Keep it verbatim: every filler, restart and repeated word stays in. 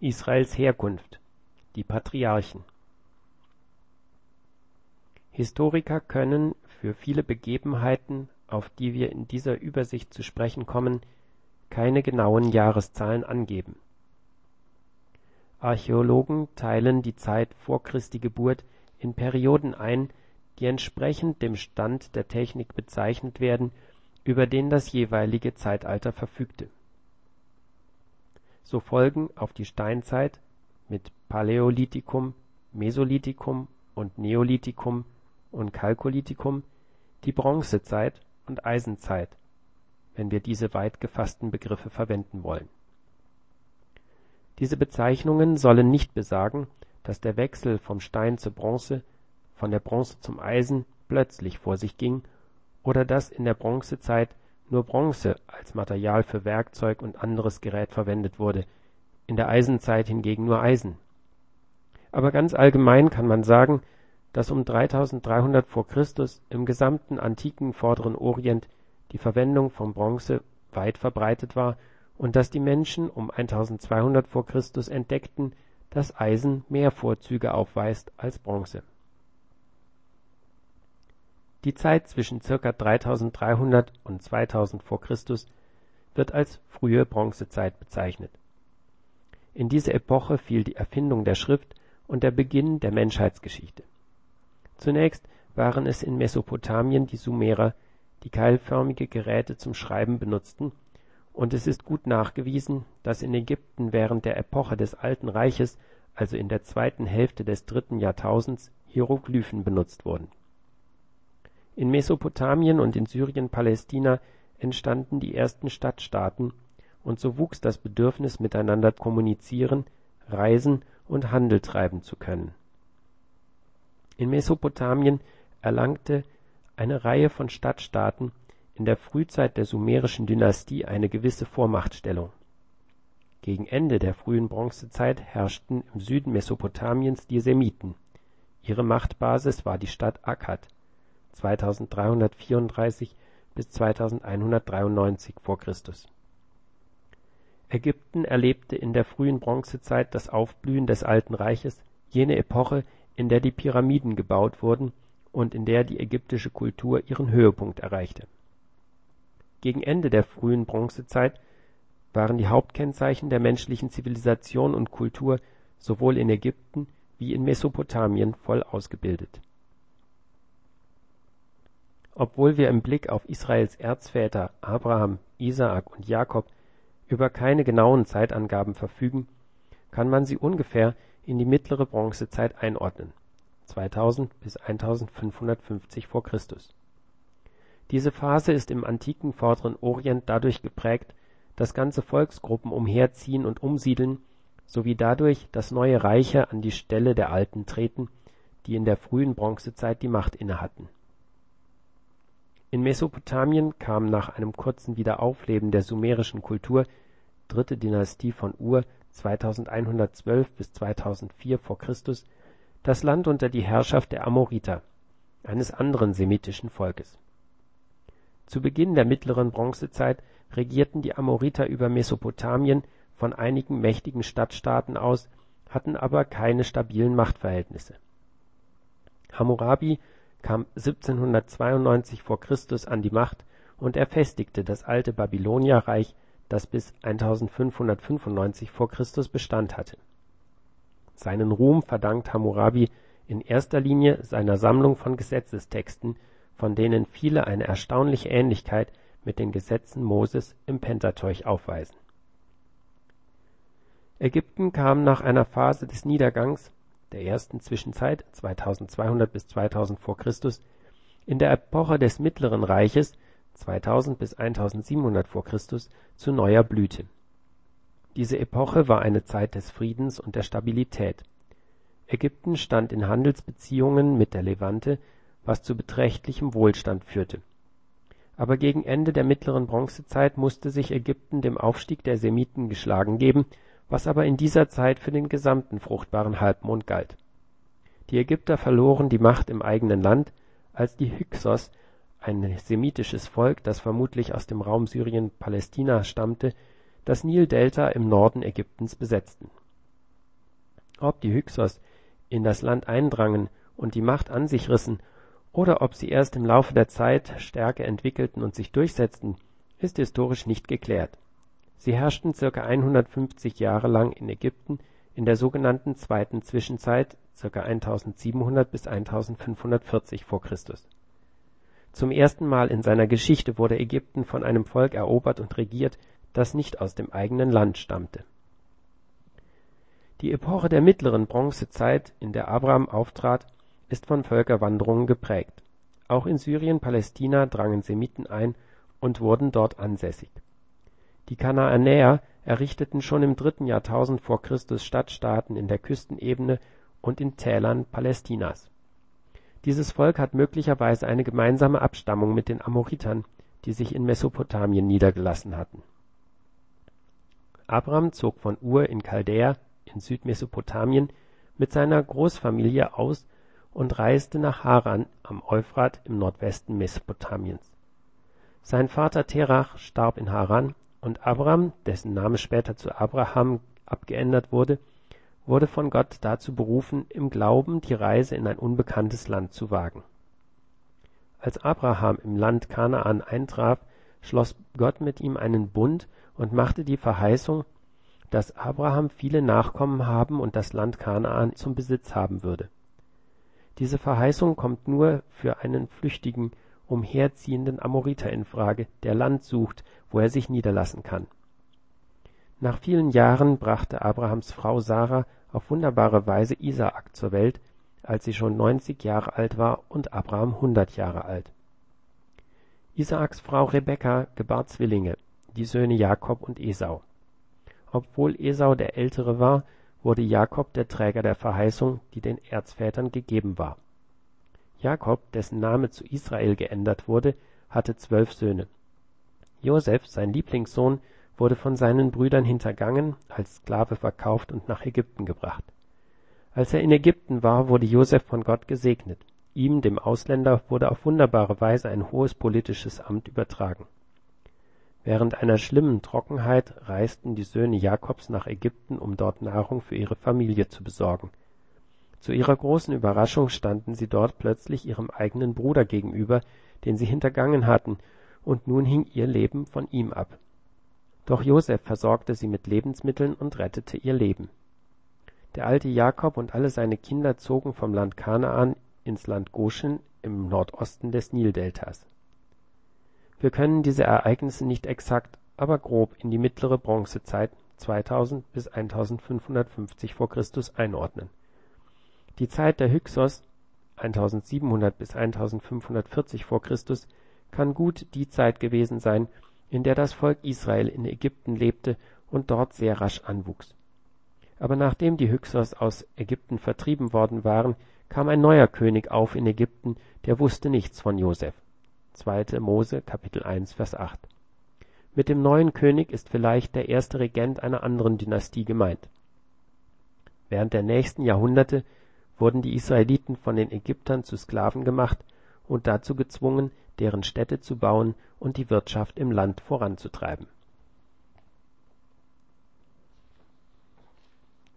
Israels Herkunft, die Patriarchen. Historiker können für viele Begebenheiten, auf die wir in dieser Übersicht zu sprechen kommen, keine genauen Jahreszahlen angeben. Archäologen teilen die Zeit vor Christi Geburt in Perioden ein, die entsprechend dem Stand der Technik bezeichnet werden, über den das jeweilige Zeitalter verfügte. So folgen auf die Steinzeit mit Paläolithikum, Mesolithikum und Neolithikum und Chalkolithikum die Bronzezeit und Eisenzeit, wenn wir diese weit gefassten Begriffe verwenden wollen. Diese Bezeichnungen sollen nicht besagen, dass der Wechsel vom Stein zur Bronze, von der Bronze zum Eisen plötzlich vor sich ging oder dass in der Bronzezeit nur Bronze als Material für Werkzeug und anderes Gerät verwendet wurde, in der Eisenzeit hingegen nur Eisen. Aber ganz allgemein kann man sagen, dass um dreitausenddreihundert vor Christus im gesamten antiken Vorderen Orient die Verwendung von Bronze weit verbreitet war und dass die Menschen um eintausendzweihundert vor Christus entdeckten, dass Eisen mehr Vorzüge aufweist als Bronze. Die Zeit zwischen ca. dreitausenddreihundert und zweitausend vor Christus wird als frühe Bronzezeit bezeichnet. In diese Epoche fiel die Erfindung der Schrift und der Beginn der Menschheitsgeschichte. Zunächst waren es in Mesopotamien die Sumerer, die keilförmige Geräte zum Schreiben benutzten, und es ist gut nachgewiesen, dass in Ägypten während der Epoche des Alten Reiches, also in der zweiten Hälfte des dritten Jahrtausends, Hieroglyphen benutzt wurden. In Mesopotamien und in Syrien-Palästina entstanden die ersten Stadtstaaten, und so wuchs das Bedürfnis, miteinander kommunizieren, reisen und Handel treiben zu können. In Mesopotamien erlangte eine Reihe von Stadtstaaten in der Frühzeit der sumerischen Dynastie eine gewisse Vormachtstellung. Gegen Ende der frühen Bronzezeit herrschten im Süden Mesopotamiens die Semiten. Ihre Machtbasis war die Stadt Akkad, zweitausenddreihundertvierunddreißig bis zweitausendeinhundertdreiundneunzig vor Christus. Ägypten erlebte in der frühen Bronzezeit das Aufblühen des Alten Reiches, jene Epoche, in der die Pyramiden gebaut wurden und in der die ägyptische Kultur ihren Höhepunkt erreichte. Gegen Ende der frühen Bronzezeit waren die Hauptkennzeichen der menschlichen Zivilisation und Kultur sowohl in Ägypten wie in Mesopotamien voll ausgebildet. Obwohl wir im Blick auf Israels Erzväter Abraham, Isaak und Jakob über keine genauen Zeitangaben verfügen, kann man sie ungefähr in die mittlere Bronzezeit einordnen, zweitausend bis eintausendfünfhundertfünfzig vor Christus. Diese Phase ist im antiken Vorderen Orient dadurch geprägt, dass ganze Volksgruppen umherziehen und umsiedeln, sowie dadurch, dass neue Reiche an die Stelle der alten treten, die in der frühen Bronzezeit die Macht innehatten. In Mesopotamien kam nach einem kurzen Wiederaufleben der sumerischen Kultur, dritte Dynastie von Ur, zweitausendeinhundertzwölf bis zweitausendvier vor Christus, das Land unter die Herrschaft der Amoriter, eines anderen semitischen Volkes. Zu Beginn der mittleren Bronzezeit regierten die Amoriter über Mesopotamien von einigen mächtigen Stadtstaaten aus, hatten aber keine stabilen Machtverhältnisse. Hammurabi kam siebzehnhundertzweiundneunzig vor Christus an die Macht und er festigte das alte Babylonierreich, das bis eintausendfünfhundertfünfundneunzig vor Christus Bestand hatte. Seinen Ruhm verdankt Hammurabi in erster Linie seiner Sammlung von Gesetzestexten, von denen viele eine erstaunliche Ähnlichkeit mit den Gesetzen Moses im Pentateuch aufweisen. Ägypten kam nach einer Phase des Niedergangs, der ersten Zwischenzeit zweitausendzweihundert bis zweitausend vor Christus, in der Epoche des Mittleren Reiches zweitausend bis eintausendsiebenhundert vor Christus zu neuer Blüte. Diese Epoche war eine Zeit des Friedens und der Stabilität. Ägypten stand in Handelsbeziehungen mit der Levante, was zu beträchtlichem Wohlstand führte. Aber gegen Ende der mittleren Bronzezeit musste sich Ägypten dem Aufstieg der Semiten geschlagen geben, was aber in dieser Zeit für den gesamten fruchtbaren Halbmond galt. Die Ägypter verloren die Macht im eigenen Land, als die Hyksos, ein semitisches Volk, das vermutlich aus dem Raum Syrien-Palästina stammte, das Nildelta im Norden Ägyptens besetzten. Ob die Hyksos in das Land eindrangen und die Macht an sich rissen, oder ob sie erst im Laufe der Zeit Stärke entwickelten und sich durchsetzten, ist historisch nicht geklärt. Sie herrschten ca. hundertfünfzig Jahre lang in Ägypten in der sogenannten Zweiten Zwischenzeit, ca. eintausendsiebenhundert bis eintausendfünfhundertvierzig vor Christus. Zum ersten Mal in seiner Geschichte wurde Ägypten von einem Volk erobert und regiert, das nicht aus dem eigenen Land stammte. Die Epoche der mittleren Bronzezeit, in der Abraham auftrat, ist von Völkerwanderungen geprägt. Auch in Syrien, Palästina drangen Semiten ein und wurden dort ansässig. Die Kanaanäer errichteten schon im dritten Jahrtausend vor Christus Stadtstaaten in der Küstenebene und in Tälern Palästinas. Dieses Volk hat möglicherweise eine gemeinsame Abstammung mit den Amoritern, die sich in Mesopotamien niedergelassen hatten. Abram zog von Ur in Chaldäa in Südmesopotamien mit seiner Großfamilie aus und reiste nach Haran am Euphrat im Nordwesten Mesopotamiens. Sein Vater Terach starb in Haran und Abram, dessen Name später zu Abraham abgeändert wurde, wurde von Gott dazu berufen, im Glauben die Reise in ein unbekanntes Land zu wagen. Als Abraham im Land Kanaan eintraf, schloss Gott mit ihm einen Bund und machte die Verheißung, dass Abraham viele Nachkommen haben und das Land Kanaan zum Besitz haben würde. Diese Verheißung kommt nur für einen flüchtigen, umherziehenden Amoriter in Frage, der Land sucht, wo er sich niederlassen kann. Nach vielen Jahren brachte Abrahams Frau Sarah auf wunderbare Weise Isaak zur Welt, als sie schon neunzig Jahre alt war und Abraham hundert Jahre alt. Isaaks Frau Rebekka gebar Zwillinge, die Söhne Jakob und Esau. Obwohl Esau der Ältere war, wurde Jakob der Träger der Verheißung, die den Erzvätern gegeben war. Jakob, dessen Name zu Israel geändert wurde, hatte zwölf Söhne. Josef, sein Lieblingssohn, wurde von seinen Brüdern hintergangen, als Sklave verkauft und nach Ägypten gebracht. Als er in Ägypten war, wurde Josef von Gott gesegnet. Ihm, dem Ausländer, wurde auf wunderbare Weise ein hohes politisches Amt übertragen. Während einer schlimmen Trockenheit reisten die Söhne Jakobs nach Ägypten, um dort Nahrung für ihre Familie zu besorgen. Zu ihrer großen Überraschung standen sie dort plötzlich ihrem eigenen Bruder gegenüber, den sie hintergangen hatten, und nun hing ihr Leben von ihm ab. Doch Josef versorgte sie mit Lebensmitteln und rettete ihr Leben. Der alte Jakob und alle seine Kinder zogen vom Land Kanaan ins Land Goschen im Nordosten des Nildeltas. Wir können diese Ereignisse nicht exakt, aber grob in die mittlere Bronzezeit zweitausend bis eintausendfünfhundertfünfzig vor Christus einordnen. Die Zeit der Hyksos eintausendsiebenhundert bis eintausendfünfhundertvierzig vor Christus kann gut die Zeit gewesen sein, in der das Volk Israel in Ägypten lebte und dort sehr rasch anwuchs. Aber nachdem die Hyksos aus Ägypten vertrieben worden waren, kam ein neuer König auf in Ägypten, der wusste nichts von Josef. zweite Mose, Kapitel eins, Vers acht. Mit dem neuen König ist vielleicht der erste Regent einer anderen Dynastie gemeint. Während der nächsten Jahrhunderte wurden die Israeliten von den Ägyptern zu Sklaven gemacht und dazu gezwungen, deren Städte zu bauen und die Wirtschaft im Land voranzutreiben